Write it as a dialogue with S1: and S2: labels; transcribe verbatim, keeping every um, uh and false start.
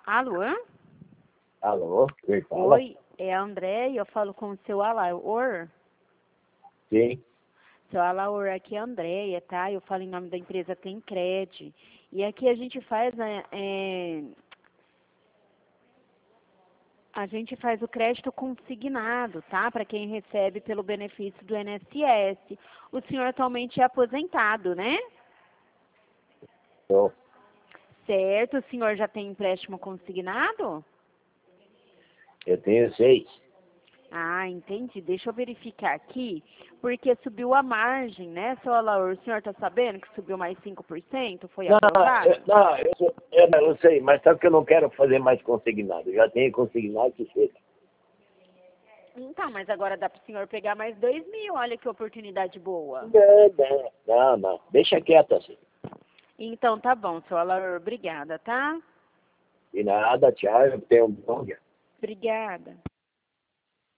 S1: Alô?
S2: Alô, quem fala?
S1: Oi, é a André e eu falo com o seu Alaor.
S2: Sim.
S1: Seu Alaor, aqui é a Andréia, tá? Eu falo em nome da empresa Temcred. E aqui a gente faz, né, é, a gente faz o crédito consignado, tá? Para quem recebe pelo benefício do I N S S. O senhor atualmente é aposentado, né?
S2: Tô.
S1: Certo, o senhor já tem empréstimo consignado?
S2: Eu tenho seis.
S1: Ah, entendi. Deixa eu verificar aqui, porque subiu a margem, né, seu Alaor? O senhor está sabendo que subiu mais cinco por cento? Foi
S2: Não,
S1: aprovado?
S2: eu, não, eu, sou- eu, não, eu sei, mas sabe que eu não quero fazer mais consignado. Eu já tenho consignado que chega.
S1: Então, mas agora dá para o senhor pegar mais dois mil. Olha que oportunidade boa.
S2: Não, não, não, não. Deixa quieto assim.
S1: Então, tá bom, seu Alaor. Obrigada, tá?
S2: E nada, tchau, eu tenho um bom dia.
S1: Obrigada.